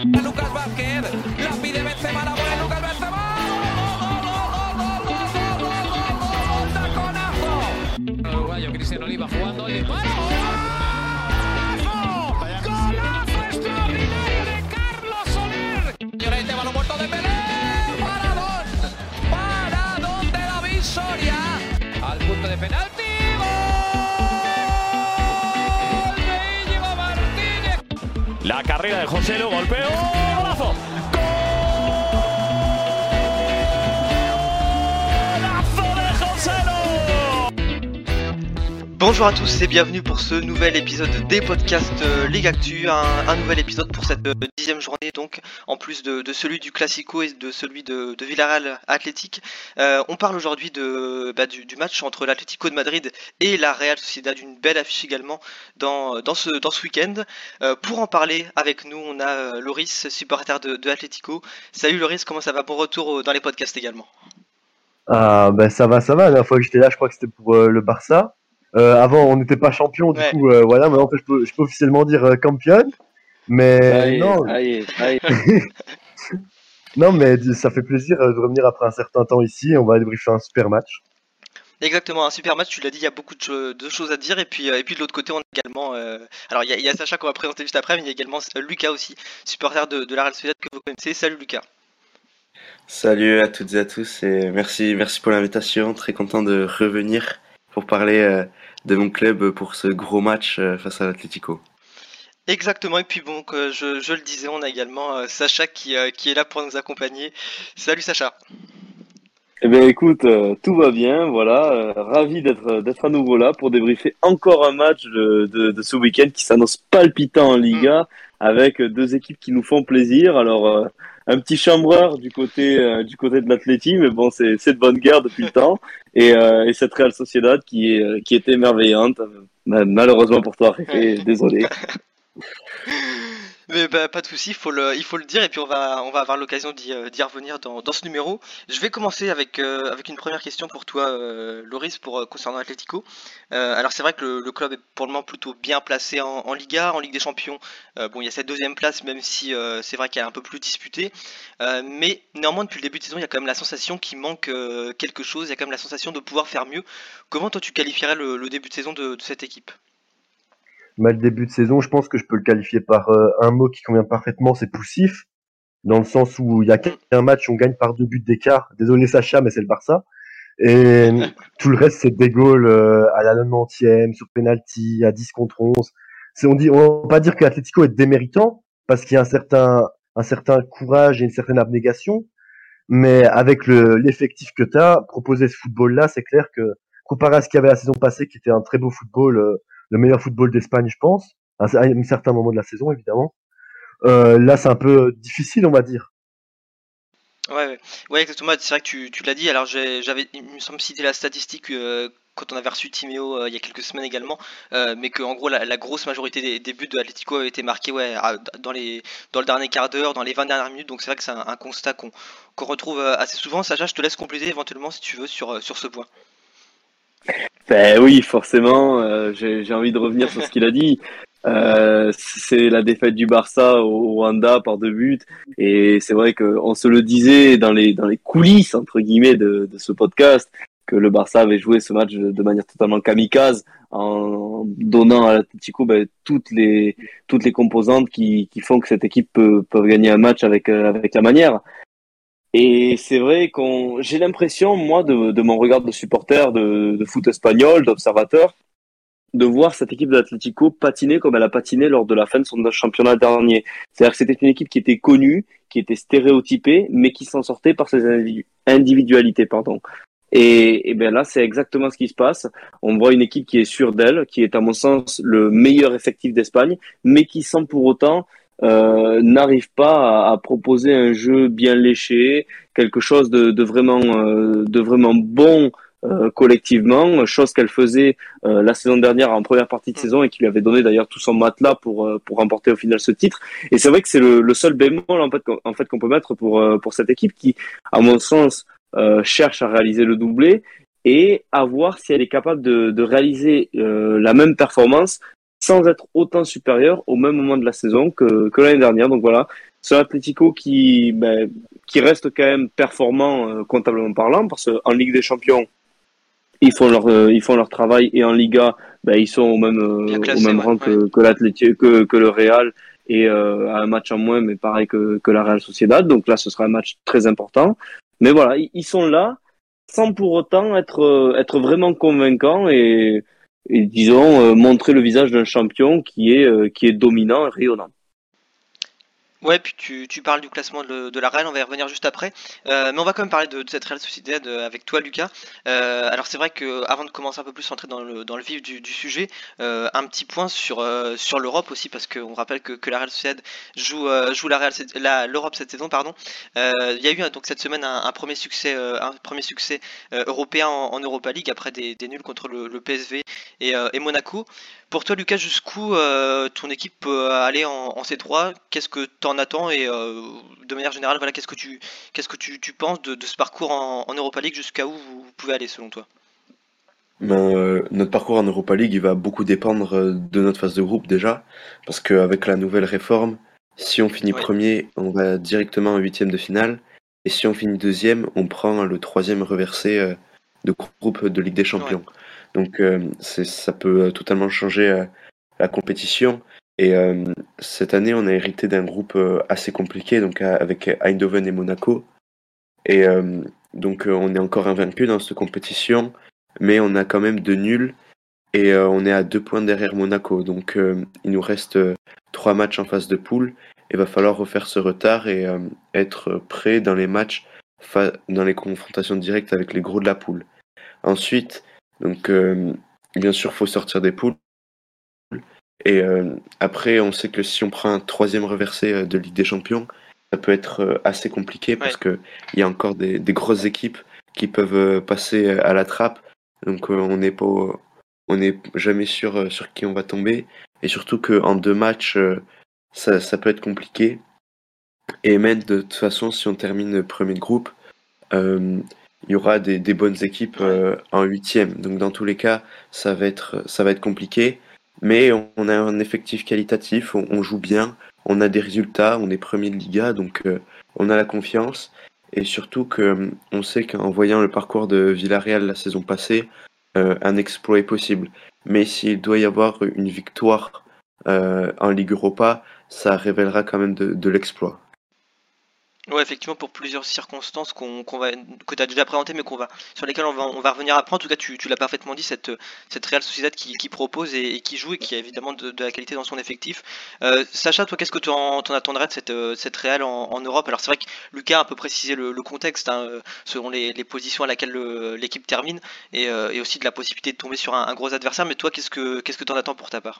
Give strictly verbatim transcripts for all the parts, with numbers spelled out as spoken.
Lucas Vázquez, la pide Benzema, la pone Lucas Benzema. ¡Gol! Uruguayo Cristiano Oliva jugando el disparo. ¡Golazo! ¡Golazo extraordinario de Carlos Soler! Llorente, balón muerto de Pelé. ¡Paradón! ¡Paradón de David Soria! Al punto de penalti. La carrera de Joselu, golpeo, golazo. Golazo de Joselu. Bonjour à tous et bienvenue pour ce nouvel épisode des podcasts euh, Ligue Actu, un, un nouvel épisode pour cette euh, dixième journée, donc en plus de, de celui du Classico et de celui de, de Villarreal Athletic. Euh, on parle aujourd'hui de, bah, du, du match entre l'Atlético de Madrid et la Real Sociedad, une belle affiche également dans, dans ce, dans ce week-end. Euh, pour en parler avec nous, on a euh, Loris, supporter de, de Atlético. Salut Loris, comment ça va? Bon retour dans les podcasts également. Ah ben ça va, ça va. La dernière fois que j'étais là, je crois que c'était pour euh, le Barça. Euh, avant, on n'était pas champion, du Ouais. coup, euh, voilà. Maintenant, en fait, je peux, je peux officiellement dire euh, champion. Mais Aïe, non, aïe, aïe. non, mais ça fait plaisir euh, de revenir après un certain temps ici. On va débriefer un super match. Exactement, un super match, tu l'as dit, il y a beaucoup de, cho- de choses à dire. Et puis, euh, et puis de l'autre côté, on a également. euh, alors, il y, a- il y a Sacha qu'on va présenter juste après, mais il y a également euh, Lucas aussi, supporter de, de la Real Sociedad que vous connaissez. Salut Lucas. Salut à toutes et à tous et merci, merci pour l'invitation. Très content de revenir pour parler euh, de mon club pour ce gros match euh, face à l'Atlético. Exactement, et puis bon, que je, je le disais, on a également euh, Sacha qui, euh, qui est là pour nous accompagner. Salut Sacha. Eh bien écoute, euh, tout va bien, voilà, euh, ravi d'être d'être à nouveau là pour débriefer encore un match de, de, de ce week-end qui s'annonce palpitant en Liga, avec deux équipes qui nous font plaisir. Alors euh, un petit chambreur du côté euh, du côté de l'Atleti, mais bon c'est c'est de bonne guerre depuis le temps, et, euh, et cette Real Sociedad qui est euh, qui est émerveillante. Euh, malheureusement pour toi, Réfé, désolé. Mais bah, pas de souci, il faut le, il faut le dire, et puis on va, on va avoir l'occasion d'y, euh, d'y revenir dans, dans ce numéro. Je vais commencer avec, euh, avec une première question pour toi, euh, Loris, pour, euh, concernant Atlético. Euh, alors c'est vrai que le, le club est pour le moment plutôt bien placé en, en Liga, en Ligue des Champions. Euh, bon, il y a cette deuxième place, même si euh, c'est vrai qu'elle est un peu plus disputée. Euh, mais néanmoins, depuis le début de saison, il y a quand même la sensation qu'il manque euh, quelque chose, il y a quand même la sensation de pouvoir faire mieux. Comment toi tu qualifierais le, le début de saison de, de cette équipe? Mais le début de saison, je pense que je peux le qualifier par euh, un mot qui convient parfaitement, c'est poussif. Dans le sens où il y a qu'un match, on gagne par deux buts d'écart. Désolé Sacha, mais c'est le Barça. Et tout le reste, c'est des goals euh, à la quatre-vingtième, sur penalty, à dix contre onze. C'est, on dit, on va pas dire que l'Atlético est déméritant, parce qu'il y a un certain, un certain courage et une certaine abnégation. Mais avec le, l'effectif que tu as, proposer ce football-là, c'est clair que, comparé à ce qu'il y avait la saison passée, qui était un très beau football, euh, le meilleur football d'Espagne, je pense, à un certain moment de la saison, évidemment, euh, là, c'est un peu difficile, on va dire. Ouais, ouais, ouais, exactement. C'est vrai que tu, tu l'as dit. Alors, j'ai- j'avais, il me semble citer la statistique euh, quand on avait reçu Timéo euh, il y a quelques semaines également, euh, mais que en gros la, la grosse majorité des, des buts de l'Atlético avaient été marqués, ouais, à- dans les, dans le dernier quart d'heure, dans les vingt dernières minutes. Donc c'est vrai que c'est un, un constat qu'on, qu'on retrouve euh, assez souvent. Sacha, je te laisse compléter éventuellement si tu veux sur, euh, sur ce point. Ben oui, forcément, euh, j'ai, j'ai envie de revenir sur ce qu'il a dit. Euh, c'est la défaite du Barça au Rwanda par deux buts, et c'est vrai qu'on se le disait dans les dans les coulisses entre guillemets de, de ce podcast que le Barça avait joué ce match de manière totalement kamikaze en donnant à l'Atlético ben, toutes les toutes les composantes qui qui font que cette équipe peut peut gagner un match avec euh, avec la manière. Et c'est vrai qu'on, j'ai l'impression, moi, de, de mon regard de supporter de, de foot espagnol, d'observateur, de voir cette équipe de l'Atlético patiner comme elle a patiné lors de la fin de son championnat dernier. C'est-à-dire que c'était une équipe qui était connue, qui était stéréotypée, mais qui s'en sortait par ses individu- individualités, pardon. Et, et bien là, c'est exactement ce qui se passe. On voit une équipe qui est sûre d'elle, qui est à mon sens le meilleur effectif d'Espagne, mais qui sans pour autant euh, n'arrive pas à, à proposer un jeu bien léché, quelque chose de, de vraiment, euh, de vraiment bon euh, collectivement, chose qu'elle faisait euh, la saison dernière en première partie de saison et qui lui avait donné d'ailleurs tout son matelas pour euh, pour remporter au final ce titre. Et c'est vrai que c'est le, le seul bémol en fait qu'on, en fait qu'on peut mettre pour euh, pour cette équipe qui, à mon sens, euh, cherche à réaliser le doublé et à voir si elle est capable de, de réaliser euh, la même performance sans être autant supérieure au même moment de la saison que, que l'année dernière. Donc voilà, c'est un Atlético qui, ben, qui reste quand même performant euh, comptablement parlant, parce qu'en Ligue des Champions, ils font leur, euh, ils font leur travail, et en Liga, ben, ils sont au même, euh, classé, au même ouais, rang que, ouais. que l'Atlético, que, que le Real, et euh, à un match en moins, mais pareil que, que la Real Sociedad. Donc là, ce sera un match très important. Mais voilà, ils sont là, sans pour autant être, être vraiment convaincants et, et disons, euh, montrer le visage d'un champion qui est, euh, qui est dominant et rayonnant. Ouais, puis tu, tu parles du classement de, de la Real, on va y revenir juste après. Euh, mais on va quand même parler de, de cette Real Sociedad avec toi, Lucas. Euh, alors c'est vrai que avant de commencer un peu plus à entrer dans le, dans le vif du, du sujet, euh, un petit point sur, euh, sur l'Europe aussi, parce qu'on rappelle que, que la Real Sociedad joue, euh, joue la Real, la, l'Europe cette saison. Pardon. Euh, il y a eu donc cette semaine un, un premier succès, euh, un premier succès euh, européen en, en Europa League après des, des nuls contre le, le P S V et, euh, et Monaco. Pour toi, Lucas, jusqu'où euh, ton équipe peut aller en, en C trois? Qu'est-ce que tu en attends? Et euh, de manière générale, voilà, qu'est-ce que tu, qu'est-ce que tu, tu penses de, de ce parcours en, en Europa League? Jusqu'à où vous pouvez aller selon toi? Ben, euh, notre parcours en Europa League, il va beaucoup dépendre de notre phase de groupe déjà, parce qu'avec la nouvelle réforme, si on finit ouais. premier, on va directement en huitième de finale, et si on finit deuxième, on prend le troisième reversé de groupe de Ligue des Champions. Ouais. Donc euh, c'est, ça peut totalement changer euh, la compétition. Et euh, cette année, on a hérité d'un groupe euh, assez compliqué, donc euh, avec Eindhoven et Monaco. Et euh, donc euh, on est encore invaincu dans cette compétition, mais on a quand même deux nuls et euh, on est à deux points derrière Monaco. Donc euh, il nous reste euh, trois matchs en phase de poule. Il va falloir refaire ce retard et euh, être prêt dans les matchs, fa- dans les confrontations directes avec les gros de la poule. Ensuite, donc euh, bien sûr, faut sortir des poules. Et euh, après, on sait que si on prend un troisième reversé de Ligue des Champions, ça peut être assez compliqué parce ouais. qu'il y a encore des, des grosses équipes qui peuvent passer à la trappe. Donc euh, on n'est pas, on n'est jamais sûr sur qui on va tomber. Et surtout qu'en deux matchs, ça, ça peut être compliqué. Et même de toute façon, si on termine premier de groupe, euh, il y aura des, des bonnes équipes euh, en huitième. Donc dans tous les cas, ça va être, ça va être compliqué. Mais on, on a un effectif qualitatif, on, on joue bien, on a des résultats, on est premier de Liga, donc euh, on a la confiance. Et surtout que on sait qu'en voyant le parcours de Villarreal la saison passée, euh, un exploit est possible. Mais s'il doit y avoir une victoire euh, en Ligue Europa, ça révélera quand même de, de l'exploit. Ouais, effectivement, pour plusieurs circonstances qu'on, qu'on va, que tu as déjà présentées, mais qu'on va, sur lesquelles on va, on va revenir après. En tout cas, tu, tu l'as parfaitement dit, cette, cette Real Sociedad qui, qui propose et, et qui joue et qui a évidemment de, de la qualité dans son effectif. Euh, Sacha, toi, qu'est-ce que tu en, t'en attendrais de cette, cette Real en, en Europe? Alors, c'est vrai que Lucas a un peu précisé le, le contexte, hein, selon les, les positions à laquelle le, l'équipe termine, et, euh, et aussi de la possibilité de tomber sur un, un gros adversaire. Mais toi, qu'est-ce que, qu'est-ce que tu en attends pour ta part?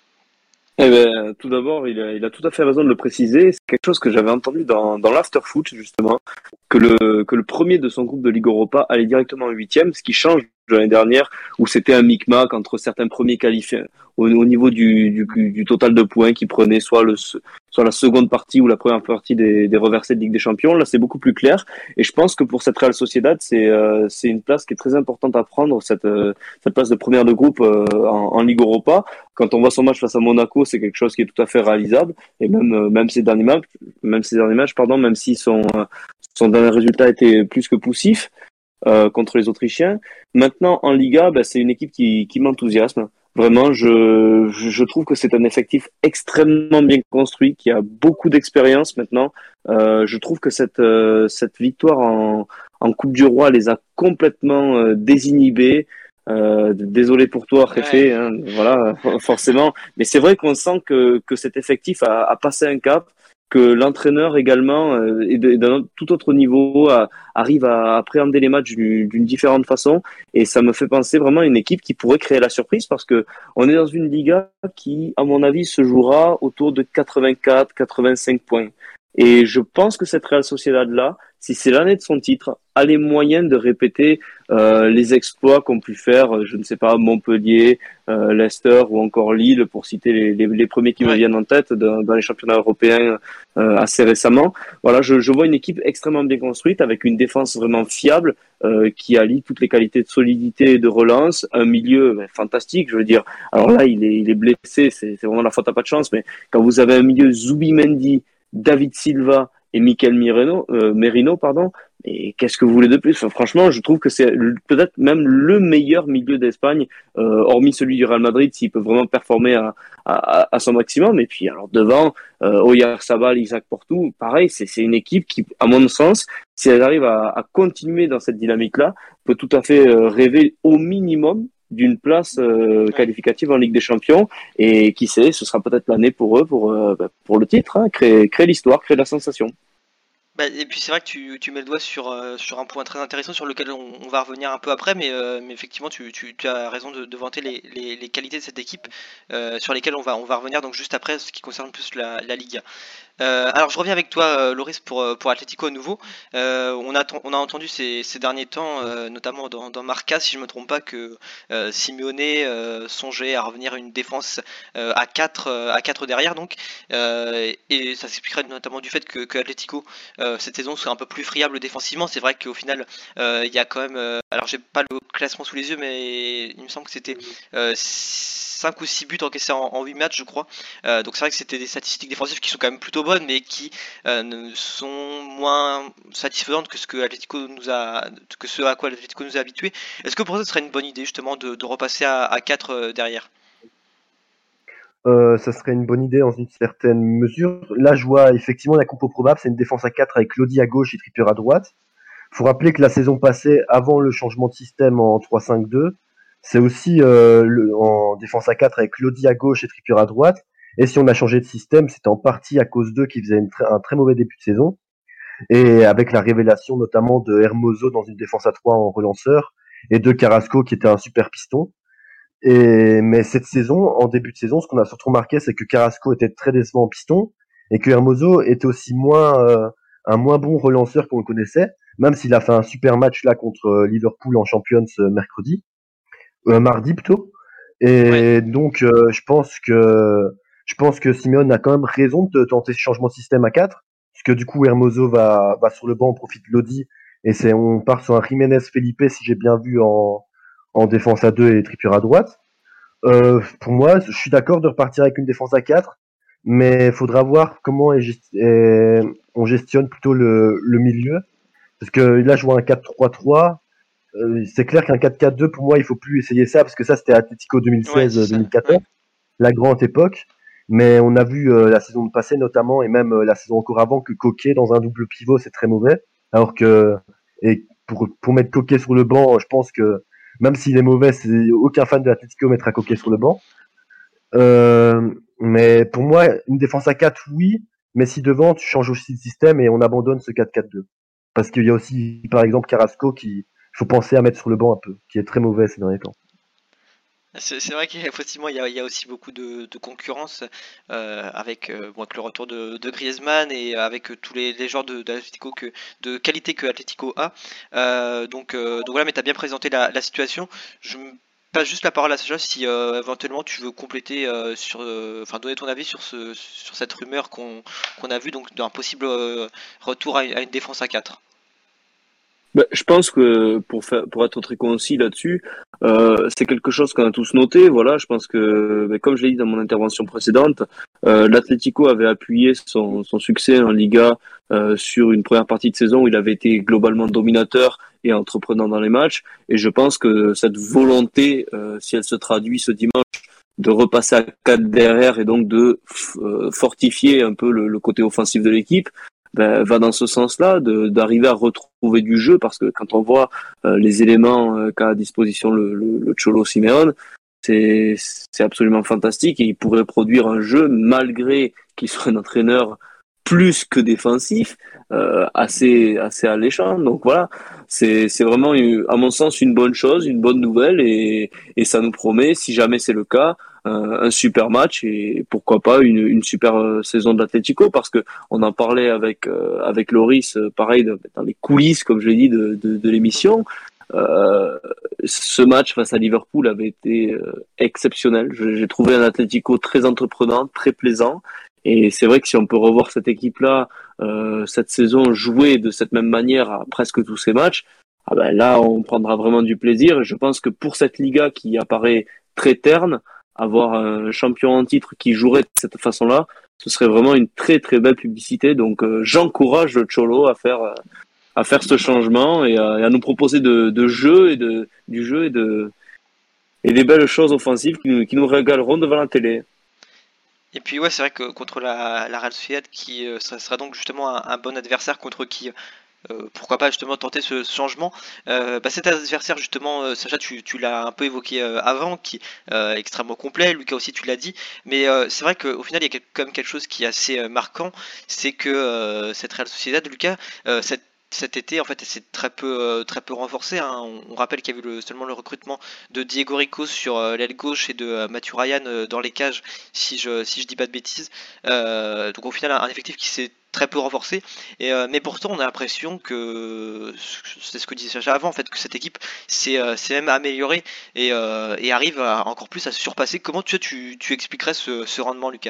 Eh ben, tout d'abord, il a, il a tout à fait raison de le préciser. C'est quelque chose que j'avais entendu dans, dans l'afterfoot, justement, que le, que le premier de son groupe de Ligue Europa allait directement en huitième, ce qui change de l'année dernière, où c'était un micmac entre certains premiers qualifiés au, au niveau du, du, du total de points qui prenaient soit le, soit la seconde partie ou la première partie des, des reversés de Ligue des Champions. Là, c'est beaucoup plus clair. Et je pense que pour cette Real Sociedad, c'est, euh, c'est une place qui est très importante à prendre, cette, euh, cette place de première de groupe euh, en, en Ligue Europa. Quand on voit son match face à Monaco, c'est quelque chose qui est tout à fait réalisable. Et même, euh, même ces derniers matchs, même ces derniers matchs, pardon, même si son, euh, son dernier résultat était plus que poussif, Euh, contre les Autrichiens. Maintenant, en Liga, bah, c'est une équipe qui, qui m'enthousiasme. Vraiment, je, je trouve que c'est un effectif extrêmement bien construit, qui a beaucoup d'expérience maintenant. Euh, je trouve que cette, euh, cette victoire en, en Coupe du Roi les a complètement euh, désinhibés. Euh, désolé pour toi, Réfé, hein, voilà, forcément. Mais c'est vrai qu'on sent que, que cet effectif a, a passé un cap, que l'entraîneur également euh, et d'un tout autre niveau a, arrive à appréhender les matchs d'une, d'une différente façon, et ça me fait penser vraiment à une équipe qui pourrait créer la surprise, parce que on est dans une Liga qui, à mon avis, se jouera autour de quatre-vingt-quatre à quatre-vingt-cinq points. Et je pense que cette Real Sociedad-là, si c'est l'année de son titre, a les moyens de répéter euh, les exploits qu'ont pu faire, je ne sais pas, Montpellier, euh, Leicester ou encore Lille, pour citer les, les, les premiers qui ouais. me viennent en tête dans, dans les championnats européens euh, assez récemment. Voilà, je, je vois une équipe extrêmement bien construite, avec une défense vraiment fiable, euh, qui allie toutes les qualités de solidité et de relance, un milieu ben, fantastique, je veux dire. Alors là, il est, il est blessé, c'est, c'est vraiment la faute à pas de chance, mais quand vous avez un milieu Zubimendi, David Silva et Mikel Merino, euh, Merino, pardon. Et qu'est-ce que vous voulez de plus? Enfin, franchement, je trouve que c'est peut-être même le meilleur milieu d'Espagne, euh, hormis celui du Real Madrid, s'il peut vraiment performer à, à, à son maximum. Et puis, alors devant, euh, Oyarzabal, Isaac Portu, pareil, c'est, c'est une équipe qui, à mon sens, si elle arrive à, à continuer dans cette dynamique-là, peut tout à fait euh, rêver au minimum d'une place euh, qualificative en Ligue des Champions. Et qui sait, ce sera peut-être l'année pour eux, pour, euh, pour le titre, hein, créer, créer l'histoire, créer la sensation. Bah, et puis c'est vrai que tu, tu mets le doigt sur, euh, sur un point très intéressant sur lequel on, on va revenir un peu après, mais, euh, mais effectivement tu, tu, tu as raison de, de vanter les, les, les qualités de cette équipe euh, sur lesquelles on va, on va revenir donc juste après ce qui concerne plus la, la Liga. Euh, alors je reviens avec toi euh, Loris pour, pour Atlético à nouveau. Euh, on, a, on a entendu ces, ces derniers temps, euh, notamment dans, dans Marca si je ne me trompe pas, que euh, Simeone euh, songeait à revenir à une défense euh, à quatre euh, à quatre derrière donc, euh, et ça s'expliquerait notamment du fait que, que Atlético euh, cette saison soit un peu plus friable défensivement. C'est vrai qu'au final euh, il y a quand même, euh, alors j'ai pas le classement sous les yeux mais il me semble que c'était euh, cinq ou six buts encaissés en, en huit matchs je crois, euh, donc c'est vrai que c'était des statistiques défensives qui sont quand même plutôt bonnes mais qui euh, ne sont moins satisfaisantes que ce que Atlético nous a que ce à quoi Atlético nous a habitués. Est-ce que pour ça ce serait une bonne idée justement de, de repasser à, à quatre euh, derrière? Euh, ça serait une bonne idée dans une certaine mesure. Là, je vois effectivement la compo probable, c'est une défense à quatre avec Lodi à gauche et Trippier à droite. Faut rappeler que la saison passée, avant le changement de système en trois cinq deux, c'est aussi euh, le, en défense à quatre avec Lodi à gauche et Trippier à droite. Et si on a changé de système, c'était en partie à cause d'eux qui faisaient une très, un très mauvais début de saison. Et avec la révélation notamment de Hermoso dans une défense à trois en relanceur et de Carrasco qui était un super piston. Et, mais cette saison, en début de saison, ce qu'on a surtout remarqué, c'est que Carrasco était très décevant en piston et que Hermoso était aussi moins euh, un moins bon relanceur qu'on le connaissait, même s'il a fait un super match là contre Liverpool en Champions mercredi, euh, mardi plutôt. Et ouais. donc, euh, je pense que je pense que Simeone a quand même raison de tenter ce changement de système à quatre, parce que du coup Hermoso va va sur le banc, on profite de Lodi et c'est on part sur un Jiménez Felipe si j'ai bien vu en en défense à deux et Trippier à droite. Euh, pour moi, je suis d'accord de repartir avec une défense à quatre, mais il faudra voir comment est gesti- est, on gestionne plutôt le, le milieu. Parce que là, je vois un quatre trois trois. Euh, c'est clair qu'un quatre quatre deux, pour moi, il faut plus essayer ça, parce que ça, c'était Atlético deux mille seize deux mille quatorze, ouais, la grande époque. Mais on a vu euh, la saison passée notamment, et même euh, la saison encore avant, que Coquet, dans un double pivot, c'est très mauvais. Alors que, et pour, pour mettre Coquet sur le banc, je pense que même s'il est mauvais, c'est aucun fan de l'Atlético mettra Coquet sur le banc. Euh, mais pour moi, une défense à quatre, oui, mais si devant, tu changes aussi de système et on abandonne ce quatre quatre deux. Parce qu'il y a aussi, par exemple, Carrasco qui, il faut penser à mettre sur le banc un peu, qui est très mauvais ces derniers temps. C'est, c'est vrai qu'effectivement il y a, il y a aussi beaucoup de, de concurrence euh, avec, euh, bon, avec le retour de, de Griezmann et avec tous les, les joueurs de, d'Atlético que, de qualité que Atlético a. Euh, donc, euh, donc voilà, mais tu as bien présenté la, la situation. Je me passe juste la parole à Sacha si euh, éventuellement tu veux compléter, euh, sur, euh, enfin donner ton avis sur, ce, sur cette rumeur qu'on, qu'on a vue donc d'un possible euh, retour à, à une défense à quatre. Ben, je pense que pour faire, pour être très concis là-dessus, euh, c'est quelque chose qu'on a tous noté. Voilà, je pense que, ben, comme je l'ai dit dans mon intervention précédente, euh, l'Atlético avait appuyé son, son succès en Liga euh, sur une première partie de saison où il avait été globalement dominateur et entreprenant dans les matchs. Et je pense que cette volonté, euh, si elle se traduit ce dimanche, de repasser à quatre derrière et donc de euh, fortifier un peu le, le côté offensif de l'équipe, ben, va dans ce sens-là, de, d'arriver à retrouver du jeu, parce que quand on voit euh, les éléments euh, qu'a à disposition le, le, le Cholo Simeone, c'est, c'est absolument fantastique et il pourrait produire un jeu, malgré qu'il soit un entraîneur plus que défensif, euh, assez assez alléchant. Donc voilà, c'est c'est vraiment, à mon sens, une bonne chose, une bonne nouvelle, et et ça nous promet, si jamais c'est le cas, un, un super match et pourquoi pas une une super saison de l'Atlético, parce que on en parlait avec euh, avec Loris, pareil dans les coulisses, comme je l'ai dit, de de, de l'émission. Euh, ce match face à Liverpool avait été euh, exceptionnel. J'ai trouvé un Atlético très entreprenant, très plaisant. Et c'est vrai que si on peut revoir cette équipe-là, euh, cette saison, jouer de cette même manière à presque tous ces matchs, ah ben là, on prendra vraiment du plaisir. Et je pense que pour cette Liga qui apparaît très terne, avoir un champion en titre qui jouerait de cette façon-là, ce serait vraiment une très très belle publicité. Donc euh, j'encourage le Cholo à faire euh, à faire ce changement et à, et à nous proposer de, de jeu et de du jeu et de et des belles choses offensives qui nous, qui nous régaleront devant la télé. Et puis ouais, c'est vrai que contre la, la Real Sociedad, qui euh, ça sera donc justement un, un bon adversaire contre qui, euh, pourquoi pas justement tenter ce, ce changement. Euh, bah cet adversaire justement, euh, Sacha, tu, tu l'as un peu évoqué euh, avant, qui est euh, extrêmement complet. Lucas aussi, tu l'as dit. Mais euh, c'est vrai qu'au final, il y a quand même quelque chose qui est assez euh, marquant, c'est que euh, cette Real Sociedad, Lucas, euh, cette cet été, en fait, c'est très peu, euh, très peu renforcé. Hein. On, on rappelle qu'il y a eu le, seulement le recrutement de Diego Rico sur euh, l'aile gauche et de euh, Mathieu Ryan euh, dans les cages, si je, si je dis pas de bêtises. Euh, donc au final, un, un effectif qui s'est très peu renforcé. Et, euh, mais pourtant, on a l'impression que c'est ce que disait Sacha avant, en fait, que cette équipe s'est euh, même améliorée et, euh, et arrive à, encore plus à se surpasser. Comment tu, tu, tu expliquerais ce, ce rendement, Lucas?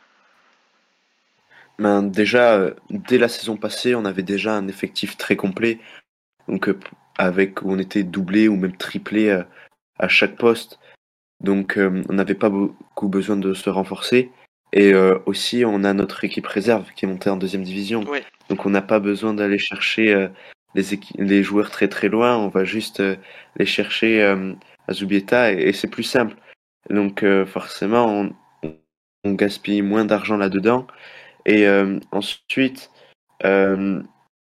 Ben, déjà, euh, dès la saison passée, on avait déjà un effectif très complet, donc euh, avec où on était doublé ou même triplé euh, à chaque poste. Donc euh, on n'avait pas beaucoup besoin de se renforcer. Et euh, aussi, on a notre équipe réserve qui est montée en deuxième division. Ouais. Donc on n'a pas besoin d'aller chercher euh, les, équi- les joueurs très très loin. On va juste euh, les chercher euh, à Zubieta et, et c'est plus simple. Donc euh, forcément, on, on gaspille moins d'argent là-dedans. Et euh, ensuite, euh,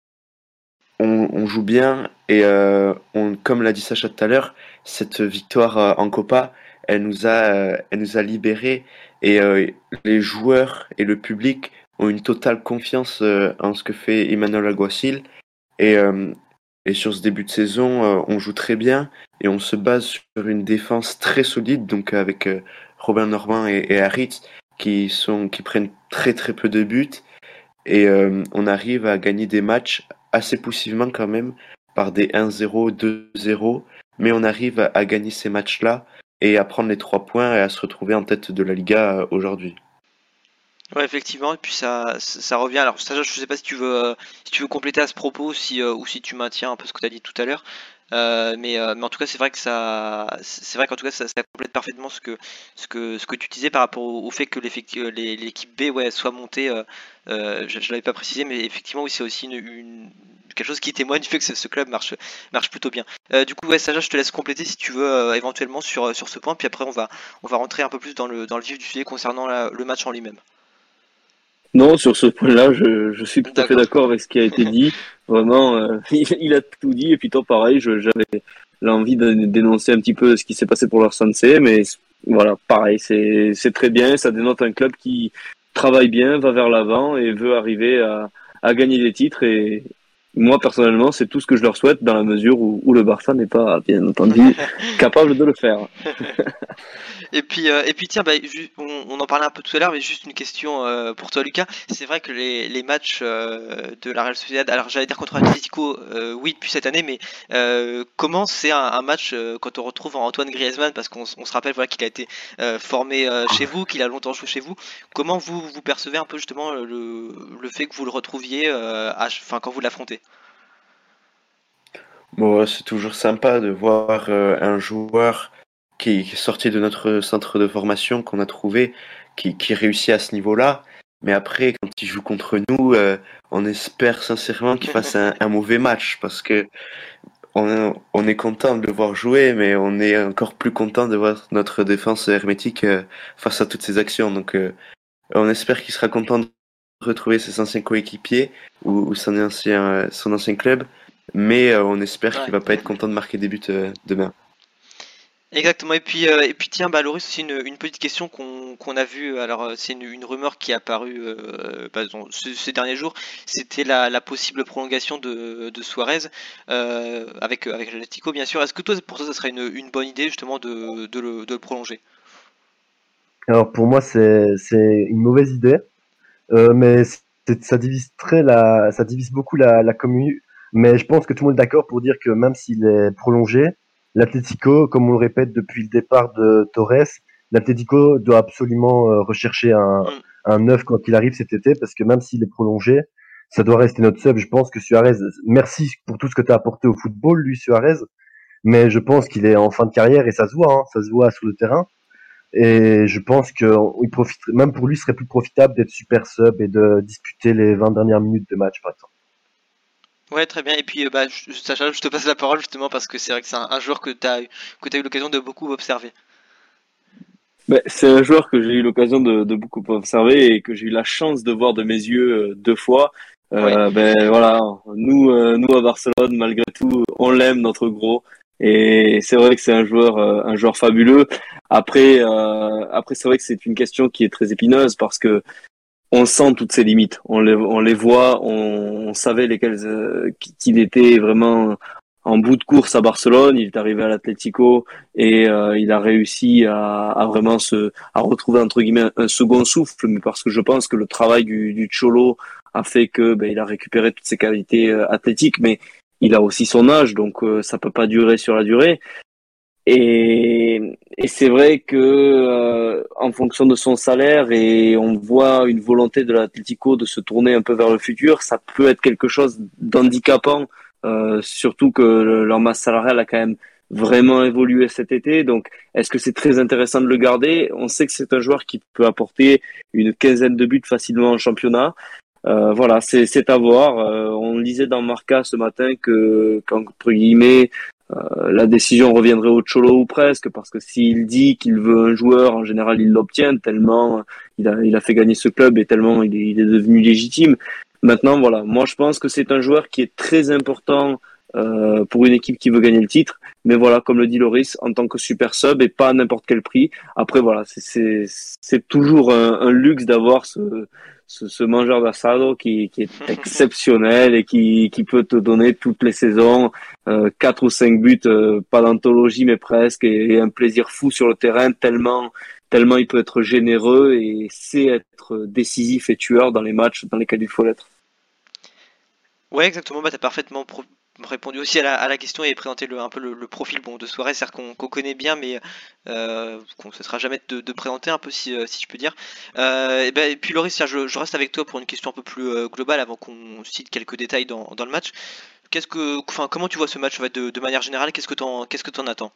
on, on joue bien et euh, on, comme l'a dit Sacha tout à l'heure, cette victoire euh, en Copa, elle nous a, euh, elle nous a libérés et euh, les joueurs et le public ont une totale confiance euh, en ce que fait Emmanuel Alguacil et, euh, et sur ce début de saison, euh, on joue très bien et on se base sur une défense très solide, donc avec euh, Robin Normand et, et Haritz qui sont qui prennent très très peu de buts et euh, on arrive à gagner des matchs assez poussivement quand même par des un zéro, deux zéro, mais on arrive à, à gagner ces matchs-là et à prendre les trois points et à se retrouver en tête de la Liga euh, aujourd'hui. Ouais, effectivement, et puis ça, ça ça revient. Alors, Sacha, je sais pas si tu veux, euh, si tu veux compléter à ce propos, si, euh, ou si tu maintiens un peu ce que tu as dit tout à l'heure. Euh, mais, euh, mais en tout cas, c'est vrai que ça, c'est vrai qu'en tout cas, ça, ça complète parfaitement ce que, ce que, ce que tu disais par rapport au, au fait que l'effecti- euh, les- l'équipe B, ouais, soit montée. Euh, euh, je, je l'avais pas précisé, mais effectivement, oui, c'est aussi une, une- quelque chose qui témoigne du fait que ce, ce club marche, marche plutôt bien. Euh, du coup, ouais, Sacha, je te laisse compléter si tu veux euh, éventuellement sur, sur ce point, puis après, on va, on va rentrer un peu plus dans le, dans le vif du sujet concernant la- le match en lui-même. Non, sur ce point-là, je, je suis tout à fait D'accord. d'accord avec ce qui a été dit. Vraiment, euh, il, il a tout dit. Et puis toi, pareil, je- j'avais l'envie de dénoncer un petit peu ce qui s'est passé pour leur Sensei. Mais voilà, pareil, c'est c'est très bien. Ça dénote un club qui travaille bien, va vers l'avant et veut arriver à, à gagner des titres. Et moi, personnellement, c'est tout ce que je leur souhaite dans la mesure où, où le Barça n'est pas, bien entendu, capable de le faire. Et puis, euh, et puis tiens, bah, ju- on, on en parlait un peu tout à l'heure, mais juste une question euh, pour toi, Lucas. C'est vrai que les, les matchs euh, de la Real Sociedad, alors j'allais dire contre Atlético, euh, oui, depuis cette année, mais euh, comment c'est un, un match euh, quand on retrouve Antoine Griezmann, parce qu'on s- on se rappelle voilà, qu'il a été euh, formé euh, chez vous, qu'il a longtemps joué chez vous. Comment vous, vous percevez un peu justement le, le fait que vous le retrouviez euh, à ch- enfin, quand vous l'affrontez? Bon, ouais, c'est toujours sympa de voir euh, un joueur qui, qui est sorti de notre centre de formation qu'on a trouvé, qui, qui réussit à ce niveau-là. Mais après, quand il joue contre nous, euh, on espère sincèrement qu'il fasse un, un mauvais match parce que on, on est content de le voir jouer, mais on est encore plus content de voir notre défense hermétique euh, face à toutes ces actions. Donc, euh, on espère qu'il sera content de retrouver ses anciens coéquipiers ou, ou son ancien, euh, son ancien club, mais euh, on espère Ouais. qu'il va pas être content de marquer des buts euh, demain. Exactement. Et puis, euh, et puis tiens, bah, Loris, aussi une, une petite question qu'on qu'on a vue. Alors, euh, c'est une, une rumeur qui est apparue euh, bah, dans- ce- ces derniers jours. C'était la, la possible prolongation de, de Suarez euh, avec, avec l'Atlético, bien sûr. Est-ce que toi, pour toi, ça serait une, une bonne idée justement de, de le, de le prolonger? Alors pour moi, c'est c'est une mauvaise idée, euh, mais c'est- ça divise très la, ça divise beaucoup la, la commune. Mais je pense que tout le monde est d'accord pour dire que même s'il est prolongé, l'Atlético, comme on le répète depuis le départ de Torres, l'Atlético doit absolument euh, rechercher un, Mm. un neuf quand il arrive cet été, parce que même s'il est prolongé, ça doit rester notre sub. Je pense que Suarez, merci pour tout ce que tu as apporté au football, lui Suarez, mais je pense qu'il est en fin de carrière et ça se voit, hein, ça se voit sur le terrain. Et je pense que il profite, même pour lui, ce serait plus profitable d'être super sub et de disputer les vingt dernières minutes de match, par exemple. Ouais, très bien. Et puis, euh, bah, je- Sacha, je te passe la parole justement parce que c'est vrai que c'est un, un joueur que tu as eu, que t'as eu l'occasion de beaucoup observer. Ben, c'est un joueur que j'ai eu l'occasion de, de beaucoup observer et que j'ai eu la chance de voir de mes yeux euh, deux fois. Ouais. Euh, ben voilà, nous, euh, nous à Barcelone, malgré tout, on l'aime notre gros. Et c'est vrai que c'est un joueur, euh, un joueur fabuleux. Après, euh, après c'est vrai que c'est une question qui est très épineuse parce que on sent toutes ses limites. On les, on les voit, on, on savait lesquelles, euh, qu'il était vraiment en bout de course à Barcelone. Il est arrivé à l'Atlético et euh, il a réussi à, à vraiment se, à retrouver entre guillemets un second souffle, mais parce que je pense que le travail du, du Cholo a fait que ben, il a récupéré toutes ses qualités euh, athlétiques, mais il a aussi son âge, donc euh, ça peut pas durer sur la durée. Et, et c'est vrai que euh, en fonction de son salaire et on voit une volonté de l'Atlético de se tourner un peu vers le futur, ça peut être quelque chose d'handicapant, euh, surtout que le- leur masse salariale a quand même vraiment évolué cet été. Donc, est-ce que c'est très intéressant de le garder? On sait que c'est un joueur qui peut apporter une quinzaine de buts facilement en championnat. Euh, voilà, c'est c'est à voir. Euh, on lisait dans Marca ce matin que, qu'entre guillemets, euh, la décision reviendrait au Cholo ou presque, parce que s'il dit qu'il veut un joueur, en général, il l'obtient tellement il a, il a fait gagner ce club et tellement il est, il est devenu légitime. Maintenant, voilà, moi je pense que c'est un joueur qui est très important euh, pour une équipe qui veut gagner le titre. Mais voilà, comme le dit Loris, en tant que super sub et pas à n'importe quel prix. Après, voilà, c'est c'est, c'est toujours un, un luxe d'avoir ce ce, ce mangeur d'assado qui, qui est exceptionnel et qui, qui peut te donner toutes les saisons euh, quatre ou cinq buts, euh, pas d'anthologie mais presque, et, et un plaisir fou sur le terrain tellement tellement il peut être généreux et sait être décisif et tueur dans les matchs dans lesquels il faut l'être. Ouais, exactement. Bah, t'as parfaitement pro- répondu aussi à la, à la question et présenté le, un peu le, le profil bon, de Suarez, certes qu'on qu'on connaît bien, mais euh, qu'on ne cessera jamais de, de présenter un peu, si, euh, si je peux dire. Euh, et, ben, et puis Loris, tiens, je, je reste avec toi pour une question un peu plus euh, globale avant qu'on cite quelques détails dans, dans le match. Qu'est-ce que, enfin, comment tu vois ce match en fait, de, de manière générale? Qu'est-ce que t'en, qu'est-ce que t'en attends?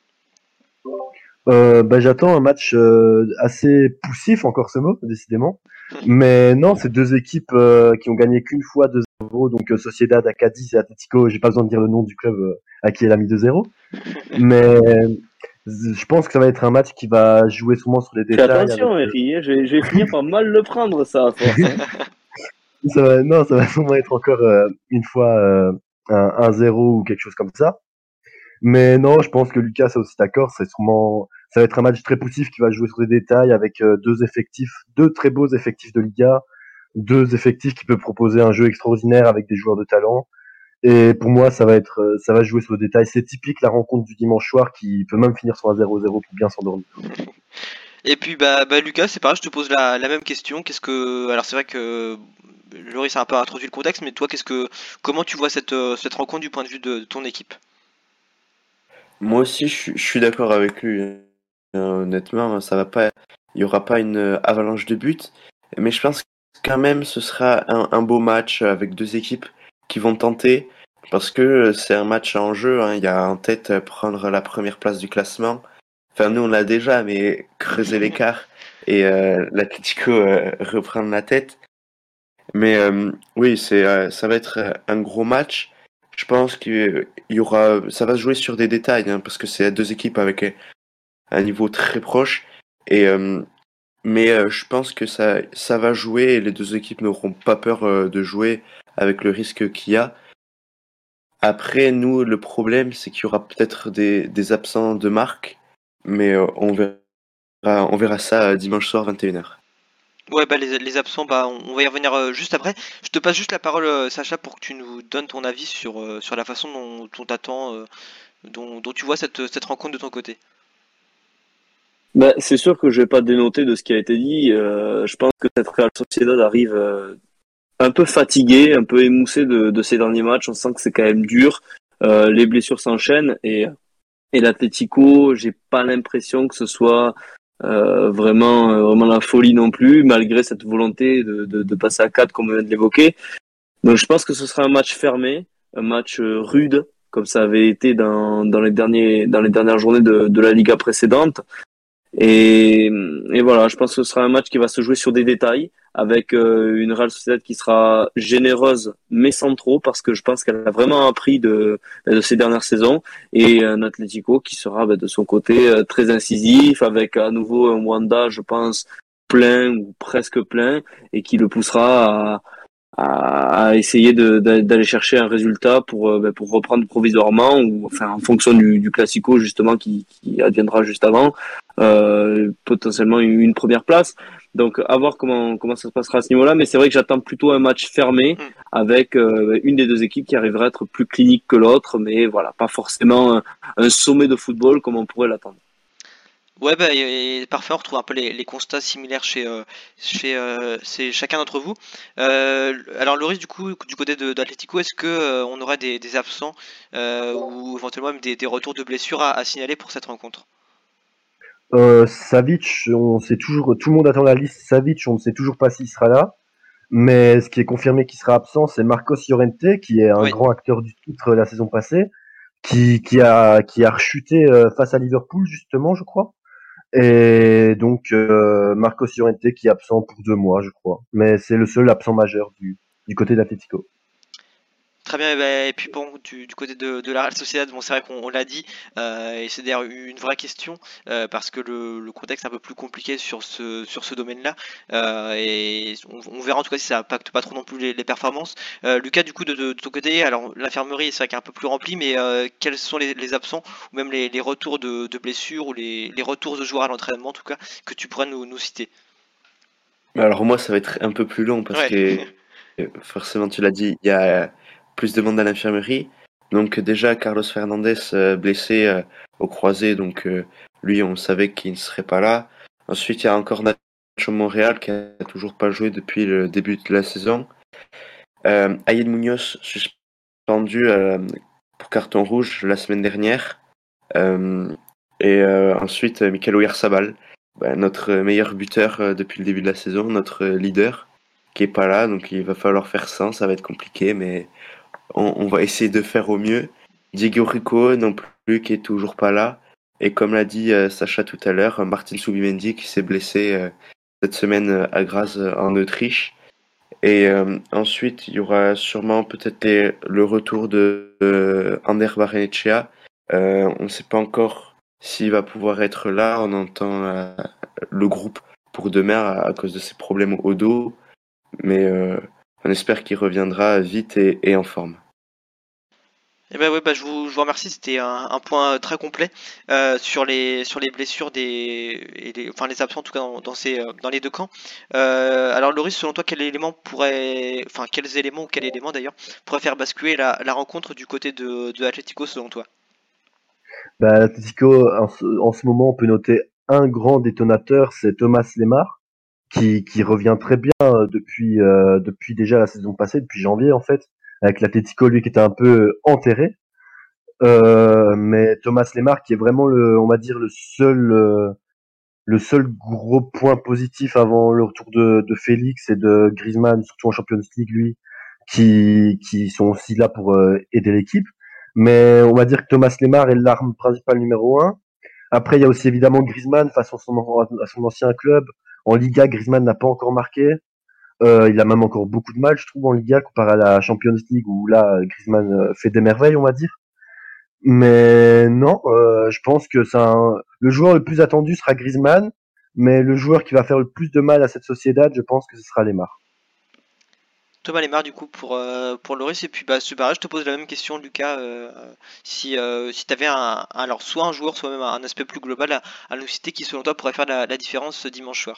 Euh, bah, j'attends un match euh, assez poussif, encore ce mot, décidément. Mais non, c'est deux équipes euh, qui ont gagné qu'une fois deux zéro, donc euh, Sociedad à Cadiz et Atlético, j'ai pas besoin de dire le nom du club euh, à qui elle a mis deux zéro. Mais je pense que ça va être un match qui va jouer souvent sur les Fais détails. Avec, attention, euh, Henry, je vais, je vais finir par mal le prendre ça à force. Hein. ça va, non, ça va sûrement être encore euh, une fois euh, un un zéro ou quelque chose comme ça. Mais non, je pense que Lucas est aussi d'accord. C'est sûrement, ça va être un match très poussif qui va jouer sur des détails avec euh, deux effectifs, deux très beaux effectifs de Liga, deux effectifs qui peuvent proposer un jeu extraordinaire avec des joueurs de talent. Et pour moi, ça va être, euh, ça va jouer sur le détail. C'est typique la rencontre du dimanche soir qui peut même finir sur un zéro zéro pour bien s'endormir. Et puis bah, bah Lucas, c'est pareil, je te pose la, la même question. Qu'est-ce que, alors c'est vrai que Loris a un peu introduit le contexte, mais toi, qu'est-ce que, comment tu vois cette, euh, cette rencontre du point de vue de, de ton équipe? Moi aussi, je, suis- je suis d'accord avec lui. Euh, honnêtement, ça va pas, il y aura pas une euh, avalanche de buts, mais je pense quand même ce sera un, un beau match avec deux équipes qui vont tenter, parce que euh, c'est un match en jeu. Hein. Il y a en tête euh, prendre la première place du classement. Enfin, nous on l'a déjà, mais creuser l'écart et euh, l'Atlético euh, reprendre la tête. Mais euh, oui, c'est, euh, ça va être euh, un gros match. Je pense qu'il y aura, ça va se jouer sur des détails, hein, parce que c'est deux équipes avec euh, un niveau très proche. Et euh, mais euh, je pense que ça, ça va jouer et les deux équipes n'auront pas peur euh, de jouer avec le risque qu'il y a. Après, nous, le problème, c'est qu'il y aura peut-être des, des absents de marque, mais euh, on verra, on verra ça euh, dimanche soir vingt et une heures. Ouais, bah les, les absents, bah on, on va y revenir euh, juste après. Je te passe juste la parole, euh, Sacha, pour que tu nous donnes ton avis sur, euh, sur la façon dont, dont t'attends, euh, dont, dont tu vois cette, cette rencontre de ton côté. Ben, c'est sûr que je vais pas dénoter de ce qui a été dit. Euh, je pense que cette Real Sociedad arrive euh, un peu fatiguée, un peu émoussée de, de ces derniers matchs. On sent que c'est quand même dur. Euh, les blessures s'enchaînent et, et l'Atlético, j'ai pas l'impression que ce soit euh, vraiment, euh, vraiment la folie non plus, malgré cette volonté de, de, de passer à quatre comme on vient de l'évoquer. Donc je pense que ce sera un match fermé, un match euh, rude, comme ça avait été dans, dans les derniers, dans les dernières journées de, de la Liga précédente. Et, et voilà, je pense que ce sera un match qui va se jouer sur des détails, avec euh, une Real Sociedad qui sera généreuse, mais sans trop, parce que je pense qu'elle a vraiment appris de, de ces dernières saisons, et un Atlético qui sera bah, de son côté euh, très incisif, avec à nouveau un Wanda, je pense, plein ou presque plein, et qui le poussera à à, à essayer de, d'aller chercher un résultat pour euh, pour reprendre provisoirement ou enfin en fonction du, du classico justement qui, qui adviendra juste avant euh, potentiellement une, une première place. Donc à voir comment comment ça se passera à ce niveau-là, mais c'est vrai que j'attends plutôt un match fermé avec euh, une des deux équipes qui arrivera à être plus clinique que l'autre, mais voilà, pas forcément un, un sommet de football comme on pourrait l'attendre. Ouais, bah, et, et parfait, on retrouve un peu les, les constats similaires chez, euh, chez, euh, c'est chacun d'entre vous. Euh, alors, Loris, du coup, du côté de d'Atlético, est-ce que euh, on aurait des, des absents euh, ou éventuellement même des, des retours de blessures à, à signaler pour cette rencontre? Euh, Savic, on sait toujours, tout le monde attend la liste Savic, on ne sait toujours pas s'il sera là. Mais ce qui est confirmé qui sera absent, c'est Marcos Llorente, qui est un Oui. grand acteur du titre la saison passée, qui, qui a, qui a rechuté euh, face à Liverpool, justement, je crois. Et donc, euh, Marcos Llorente qui est absent pour deux mois, je crois. Mais c'est le seul absent majeur du, du côté d'Atlético. Très bien, et, ben, et puis bon, du, du côté de, de la Real Sociedad, bon, c'est vrai qu'on on l'a dit, euh, et c'est d'ailleurs une vraie question, euh, parce que le, le contexte est un peu plus compliqué sur ce, sur ce domaine-là, euh, et on, on verra en tout cas si ça impacte pas trop non plus les, les performances. Euh, Lucas, du coup, de, de, de ton côté, alors l'infirmerie, c'est vrai qu'elle est un peu plus remplie, mais euh, quels sont les, les absents, ou même les, les retours de, de blessures, ou les, les retours de joueurs à l'entraînement, en tout cas, que tu pourrais nous, nous citer? Alors moi, ça va être un peu plus long parce Ouais. que euh, forcément, tu l'as dit, il y a plus de monde à l'infirmerie. Donc déjà, Carlos Fernandez euh, blessé euh, au croisé, donc euh, lui, on savait qu'il ne serait pas là. Ensuite, il y a encore Nacho Monreal qui a toujours pas joué depuis le début de la saison. Euh, Ayed Munoz suspendu euh, pour carton rouge la semaine dernière. Euh, et euh, ensuite, euh, Mikel Oyarzabal, bah, notre meilleur buteur euh, depuis le début de la saison, notre euh, leader, qui est pas là, donc il va falloir faire ça, ça va être compliqué, mais on, on va essayer de faire au mieux. Diego Rico non plus, qui est toujours pas là. Et comme l'a dit euh, Sacha tout à l'heure, Martin Subimendi qui s'est blessé euh, cette semaine euh, à Graz euh, en Autriche. Et euh, ensuite, il y aura sûrement peut-être les- le retour de euh, Ander Barrenetxea. Euh, on ne sait pas encore s'il va pouvoir être là. On entend euh, le groupe pour demain à, à cause de ses problèmes au dos. Mais euh, on espère qu'il reviendra vite et, et en forme. Eh ben ouais, bah je vous, je vous remercie, c'était un, un point très complet euh, sur les sur les blessures des et les, enfin les absents en tout cas dans, dans ces euh, dans les deux camps. Euh, alors Loris, selon toi, quel élément pourrait, enfin quels éléments ou quel élément d'ailleurs pourrait faire basculer la, la rencontre du côté de de Atlético selon toi? Bah, Atlético, en ce, en ce moment, on peut noter un grand détonateur, c'est Thomas Lemar, qui, qui revient très bien euh, depuis, euh, depuis déjà la saison passée, depuis janvier en fait, avec l'Atlético, lui qui était un peu enterré. Euh, mais Thomas Lemar qui est vraiment le, on va dire le seul, euh, le seul gros point positif avant le retour de, de Félix et de Griezmann, surtout en Champions League, lui, qui, qui sont aussi là pour euh, aider l'équipe. Mais on va dire que Thomas Lemar est l'arme principale numéro un. Après, il y a aussi évidemment Griezmann face à son, à son ancien club. En Liga, Griezmann n'a pas encore marqué. Euh, il a même encore beaucoup de mal, je trouve, en Liga, comparé à la Champions League, où là, Griezmann euh, fait des merveilles, on va dire. Mais non, euh, je pense que c'est un... le joueur le plus attendu sera Griezmann, mais le joueur qui va faire le plus de mal à cette Sociedad, je pense que ce sera Lemar. Thomas Lemar du coup pour euh, pour Loris, et puis bah ce barrage, je te pose la même question Lucas, euh, si euh, si t'avais un alors soit un joueur soit même un aspect plus global à, à nous citer qui selon toi pourrait faire la, la différence ce dimanche soir.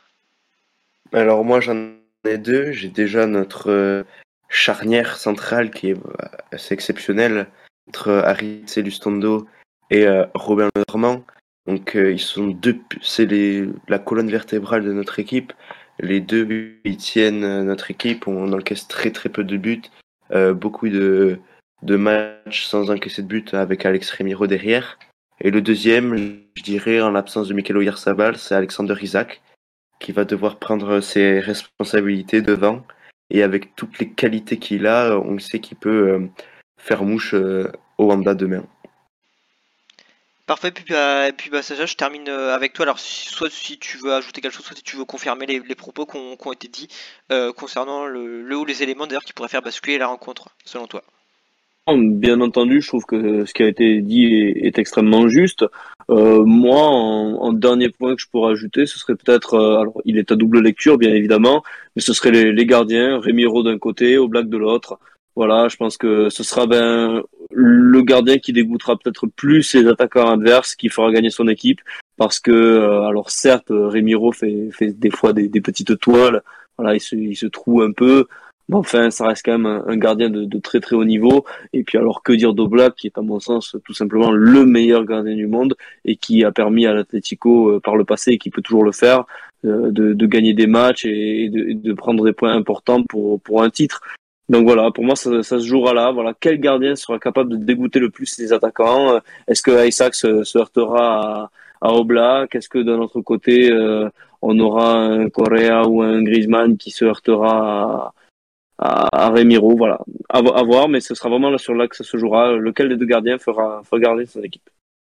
Alors moi, j'en ai deux. J'ai déjà notre euh, charnière centrale qui est euh, assez exceptionnelle entre Harit Lustondo et euh, Robin Lenormand. Donc euh, ils sont deux, c'est les, la colonne vertébrale de notre équipe. Les deux, ils tiennent euh, notre équipe. On encaisse très très peu de buts, euh, beaucoup de, de matchs sans encaisser de but avec Alex Remiro derrière. Et le deuxième, je dirais, en l'absence de Mikel Oyarzabal, c'est Alexander Isak qui va devoir prendre ses responsabilités devant. Et avec toutes les qualités qu'il a, on sait qu'il peut euh, faire mouche euh, au Wanda demain. Parfait, puis bah, et puis bah Sacha, je termine euh, avec toi. Alors, si- soit si tu veux ajouter quelque chose, soit si tu veux confirmer les, les propos qui ont, qui ont été dits euh, concernant le, le ou les éléments d'ailleurs qui pourraient faire basculer la rencontre, selon toi. Bien entendu, je trouve que ce qui a été dit est, est extrêmement juste. Euh, moi, en, en dernier point que je pourrais ajouter, ce serait peut-être, euh, alors il est à double lecture, bien évidemment, mais ce serait les, les gardiens, Remiro d'un côté, Oblak de l'autre. Voilà, je pense que ce sera ben le gardien qui dégoûtera peut-être plus les attaquants adverses, qui fera gagner son équipe, parce que, euh, alors certes, Remiro fait, fait des fois des, des petites toiles. Voilà, il se, il se trouve un peu. Mais enfin, ça reste quand même un, un gardien de, de très très haut niveau. Et puis alors, que dire d'Oblak, qui est à mon sens tout simplement le meilleur gardien du monde et qui a permis à l'Atlético euh, par le passé, et qui peut toujours le faire, euh, de, de gagner des matchs et, et de, de prendre des points importants pour, pour un titre. Donc voilà, pour moi, ça, ça se jouera là. Voilà, quel gardien sera capable de dégoûter le plus les attaquants? Est-ce que Isaac se, se heurtera à, à Oblak? Est-ce que d'un autre côté, euh, on aura un Correa ou un Griezmann qui se heurtera à, à Remiro? Voilà, à, à voir, mais ce sera vraiment là sur là que ça se jouera. Lequel des deux gardiens fera, fera garder son équipe?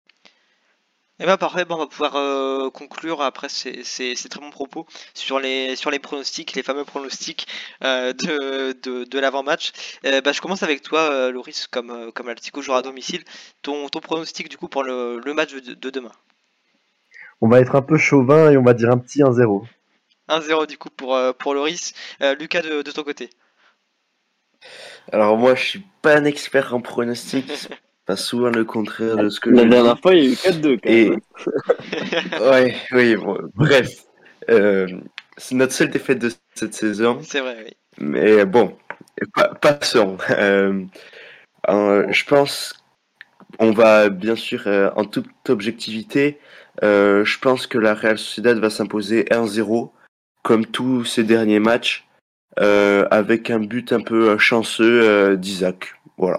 Et bah parfait, bah, on va pouvoir euh, conclure après ces, ces, ces très bons propos sur les sur les pronostics, les fameux pronostics euh, de, de, de l'avant-match. Euh, bah, je commence avec toi, euh, Loris, comme euh, comme l'Atlético jouera à domicile. Ton, ton pronostic du coup pour le, le match de, de demain. On va être un peu chauvin et on va dire un petit un zéro. un zéro du coup pour euh, pour Loris. Euh, Lucas, de, de ton côté. Alors moi, je suis pas un expert en pronostic, c'est pas souvent le contraire de ce que La je dernière dis. fois, il y a eu quatre deux quand Et même. ouais, oui, bon, bref, euh, c'est notre seule défaite de cette saison, C'est vrai, oui. mais bon, pa- passons. Euh, euh, je pense on va bien sûr, euh, en toute objectivité, euh, je pense que la Real Sociedad va s'imposer un zéro, comme tous ces derniers matchs, euh, avec un but un peu euh, chanceux euh, d'Isaac. Voilà.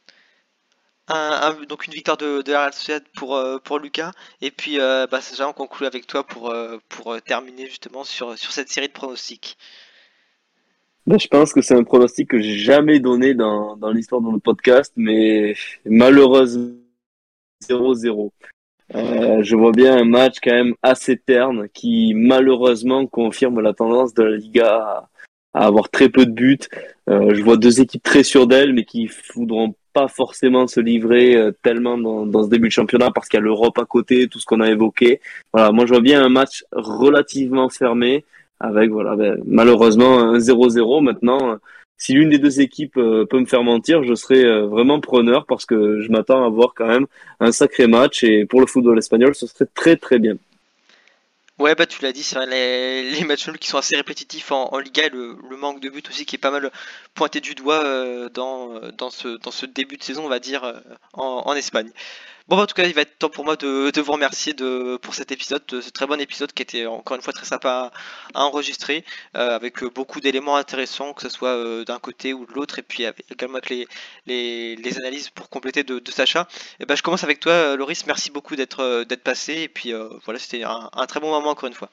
Un, un- donc une victoire de, de la Real Sociedad pour, euh, pour Lucas. Et puis euh, bah, Sacha, on conclut avec toi pour, euh, pour euh, terminer justement sur, sur cette série de pronostics. Ben, je pense que c'est un pronostic que j'ai jamais donné dans, dans l'histoire de notre podcast, mais malheureusement zéro zéro. Euh, je vois bien un match quand même assez terne qui malheureusement confirme la tendance de la Liga à, à avoir très peu de buts. Euh, je vois deux équipes très sûres d'elles, mais qui voudront pas forcément se livrer euh, tellement dans, dans ce début de championnat parce qu'il y a l'Europe à côté, tout ce qu'on a évoqué. Voilà, moi je vois bien un match relativement fermé avec voilà ben, malheureusement un zéro zéro. Maintenant, si l'une des deux équipes euh, peut me faire mentir, je serai euh, vraiment preneur parce que je m'attends à voir quand même un sacré match et pour le football espagnol, ce serait très très bien. Ouais, bah tu l'as dit, c'est vrai, les, les matchs nuls qui sont assez répétitifs en, en Liga et le, le manque de buts aussi qui est pas mal pointé du doigt euh, dans, dans, ce, dans ce début de saison, on va dire, euh, en, en Espagne. Bon, bah, en tout cas, il va être temps pour moi de, de vous remercier de, pour cet épisode, de ce très bon épisode qui était encore une fois très sympa à, à enregistrer, euh, avec euh, beaucoup d'éléments intéressants, que ce soit euh, d'un côté ou de l'autre, et puis avec, également avec les, les, les analyses pour compléter de, de Sacha. Et bah, je commence avec toi, euh, Loris, merci beaucoup d'être euh, d'être passé, et puis euh, voilà, c'était un, un très bon moment encore une fois.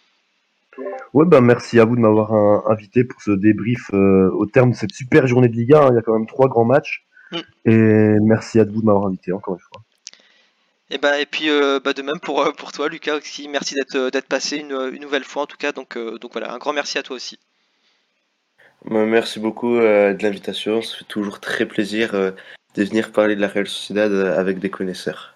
Ouais, bah merci à vous de m'avoir un- invité pour ce débrief euh, au terme de cette super journée de Liga, hein. Il y a quand même trois grands matchs. Mm. Et merci à vous de m'avoir invité encore une fois. Et bah, et puis euh, bah, de même pour, euh, pour toi, Lucas aussi, merci d'être euh, d'être passé une, une nouvelle fois en tout cas, donc, euh, donc voilà, un grand merci à toi aussi. Euh, Merci beaucoup euh, de l'invitation, ça fait toujours très plaisir euh, de venir parler de la Real Sociedad euh, avec des connaisseurs.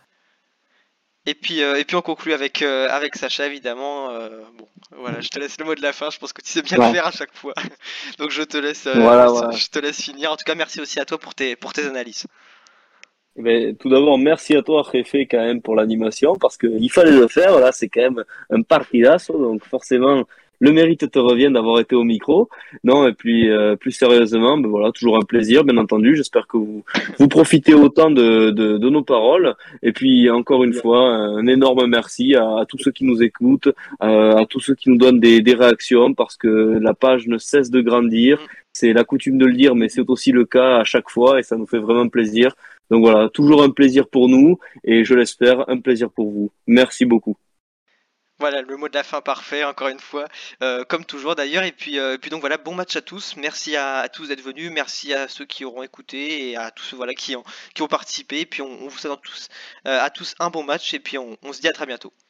Et puis, euh, et puis on conclut avec, euh, avec Sacha évidemment. Euh, bon, voilà, je te laisse le mot de la fin. Je pense que tu sais bien Ouais. le faire à chaque fois. Donc je te laisse, euh, Voilà, voilà. je te laisse finir. En tout cas, merci aussi à toi pour tes, pour tes analyses. Eh ben, tout d'abord, merci à toi, Réfé, quand même, pour l'animation, parce que il fallait le faire. Là, c'est quand même un partidazo, donc forcément, le mérite te revient d'avoir été au micro. Non, et puis, euh, plus sérieusement, ben voilà, toujours un plaisir, bien entendu. J'espère que vous, vous profitez autant de, de, de nos paroles. Et puis, encore une fois, un énorme merci à, à tous ceux qui nous écoutent, euh, à tous ceux qui nous donnent des, des réactions, parce que la page ne cesse de grandir. C'est la coutume de le dire, mais c'est aussi le cas à chaque fois, et ça nous fait vraiment plaisir. Donc voilà, toujours un plaisir pour nous et je l'espère un plaisir pour vous. Merci beaucoup. Voilà, le mot de la fin parfait, encore une fois, euh, comme toujours d'ailleurs. Et puis, euh, et puis donc voilà, bon match à tous. Merci à, à tous d'être venus. Merci à ceux qui auront écouté et à tous ceux voilà, qui, ont, qui ont participé. Et puis on, on vous souhaite tous, euh, à tous un bon match. Et puis on, on se dit à très bientôt.